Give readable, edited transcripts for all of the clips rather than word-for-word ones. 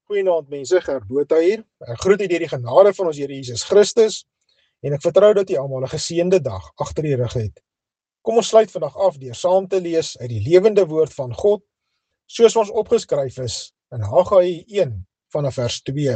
Goeienaand mense, Gert Botha hier. Ek groet u deur die genade van ons Here Jesus Christus en ek vertrou dat u almal 'n geseënde dag agter die rug het. Kom ons sluit vandag af deur saam te lees uit die lewende woord van God, soos ons opgeskryf is in Haggai 1 vanaf vers 2.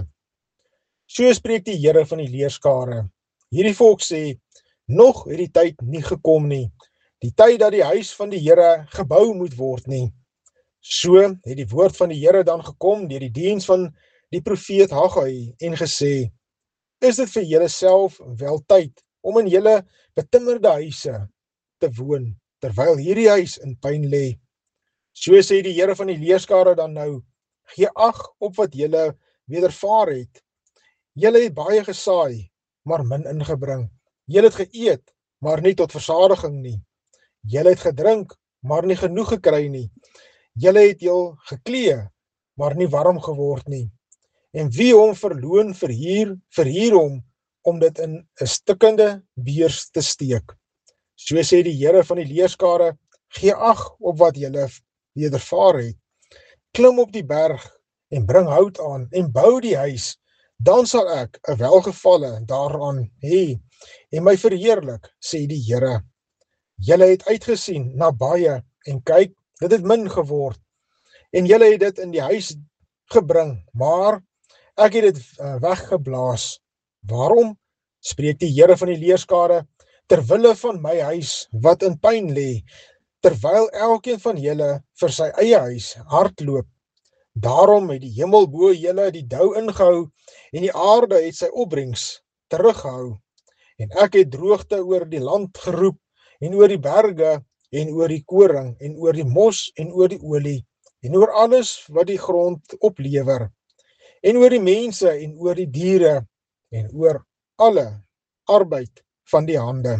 So spreek die Here van die leerskare. Hierdie volk sê, nog het die tyd nie gekom nie, die tyd dat die huis van die Here gebou moet word nie. So het die woord van die Here dan gekom deur die diens van die profeet Haggai en gesê, is dit vir julle self wel tyd om in julle betimmerde huise te woon, terwyl hierdie huis in pyn lê. So sê die Here van die leerskare dan nou, gee ag op wat julle wedervaar het. Julle het baie gesaai, maar min ingebring. Julle het geëet, maar nie tot versadiging nie. Julle het gedrink, maar nie genoeg gekry nie. Julle het jul geklee, maar nie warm geword nie. En wie hom verloon verhuur hom, om dit in 'n stikkende beurs te steek. So sê die Here van die leerskare, gee ag op wat julle wedervaar het. Klim op die berg en bring hout aan en bou die huis, dan sal ek 'n welgevalle daaraan hê en my verheerlik, sê die Here. Julle het uitgesien na baie en kyk, dit het min geword, en julle het dit in die huis gebring, maar ek het dit weggeblaas. Waarom? Spreek die Here van die leerskare, terwille van my huis wat in pyn lê, terwyl elkeen van julle vir sy eie huis hardloop. Daarom het die hemel bo julle die dou ingehou en die aarde het sy opbrengs teruggehou. En ek het droogte oor die land geroep en oor die berge en oor die koring en oor die mos en oor die olie en oor alles wat die grond oplewer en oor die mense en oor die diere en oor alle arbeid van die hande.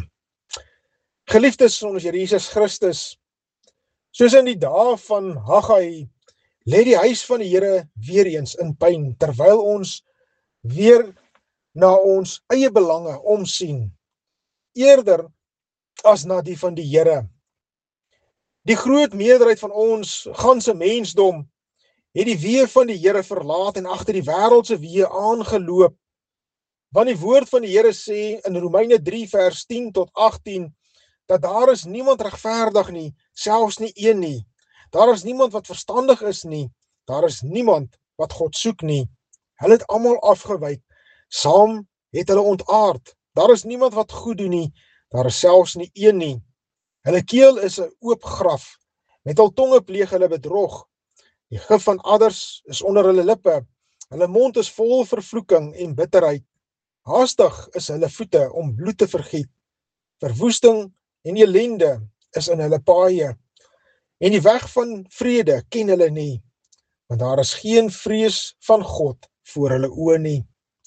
Geliefdes van ons Here Jesus Christus, soos in die dae van Haggai, lê die huis van die Here weer eens in pyn, terwyl ons weer na ons eie belange omsien, eerder as na die van die Here. Die groot meerderheid van ons ganse mensdom het die weë van die Here verlaat en agter die wêreldse weë aangeloop. Want die woord van die Here sê in Romeine 3 vers 10 tot 18, dat daar is niemand regverdig nie, selfs nie een nie. Daar is niemand wat verstandig is nie, daar is niemand wat God soek nie. Hulle het almal afgewyk, saam het hulle ontaard. Daar is niemand wat goed doen nie, daar is selfs nie een nie. Hulle keel is 'n oop graf, met hul tonge pleeg hulle bedrog. Die gif van adders is onder hulle lippe, hulle mond is vol vervloeking en bitterheid. Haastig is hulle voete om bloed te vergiet. Verwoesting en ellende is in hulle paaie. En die weg van vrede ken hulle nie, want daar is geen vrees van God voor hulle oë nie.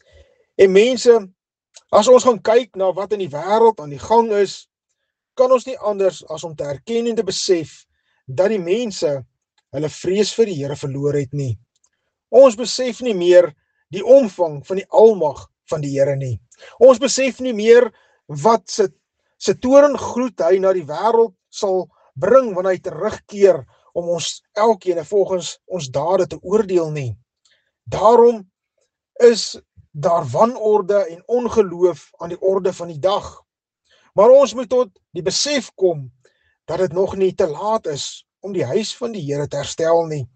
En mense, as ons gaan kyk na wat in die wêreld aan die gang is, kan ons nie anders as om te erken en te besef dat die mense hulle vrees vir die Here verloor het nie. Ons besef nie meer die omvang van die almag van die Here nie. Ons besef nie meer wat se torengroet hy na die wêreld sal bring wanneer hy terugkeer om ons elkeen volgens ons dade te oordeel nie. Daarom is daar wanorde en ongeloof aan die orde van die dag. Maar ons moet tot die besef kom dat dit nog nie te laat is om die huis van die Here te herstel nie.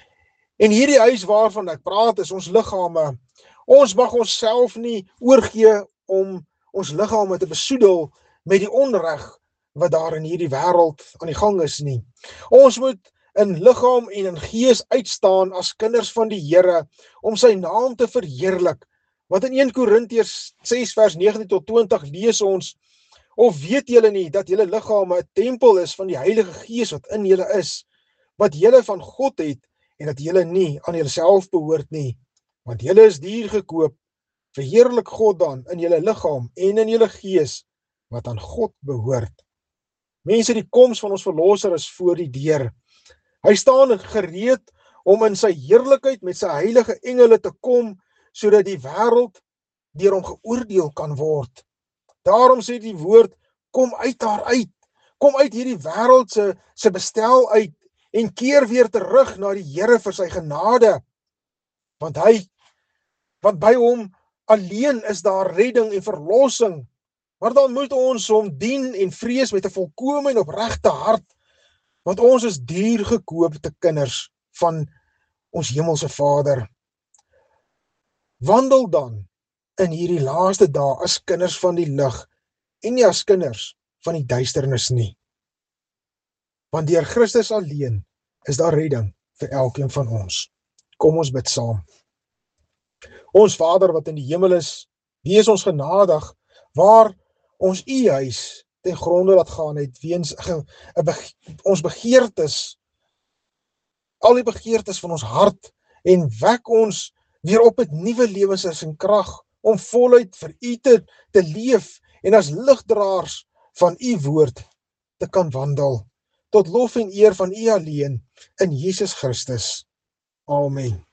En hierdie huis waarvan ek praat is ons liggame. Ons mag onsself nie oorgee om ons liggame te besoedel met die onreg wat daar in hierdie wêreld aan die gang is nie. Ons moet in liggaam en in gees uitstaan as kinders van die Here om sy naam te verheerlik. Want in 1 Korintiërs 6 vers 19 tot 20 lees ons, of weet julle nie dat julle liggame 'n tempel is van die Heilige Gees wat in julle is, wat julle van God het en dat julle nie aan julself behoort nie, want julle is duur gekoop. Verheerlik God dan in julle liggaam en in julle gees wat aan God behoort. Mense, die koms van ons verlosser is voor die deur. Hy staan gereed om in sy heerlikheid met sy heilige engele te kom, sodat die wêreld deur hom geoordeel kan word. Daarom sê die woord, kom uit daar uit, kom uit hierdie wêreld se bestel uit, en keer weer terug na die Here vir sy genade. want by hom alleen is daar redding en verlossing. Maar dan moet ons hom dien en vrees met 'n volkome en opregte hart, want ons is duur gekoopte kinders van ons hemelse Vader. Wandel dan in hierdie laaste dae as kinders van die lig en nie as kinders van die duisternis nie. Want deur Christus alleen is daar redding vir elkeen van ons. Kom ons bid saam. Ons Vader wat in die hemel is, wees ons genadig waar ons u huis ten gronde laat gaan het weens ons begeertes, al die begeertes van ons hart, en wek ons weer op met nuwe lewens en krag om voluit vir u te leef en as ligdraers van u woord te kan wandel, tot lof en eer van u alleen in Jesus Christus. Amen.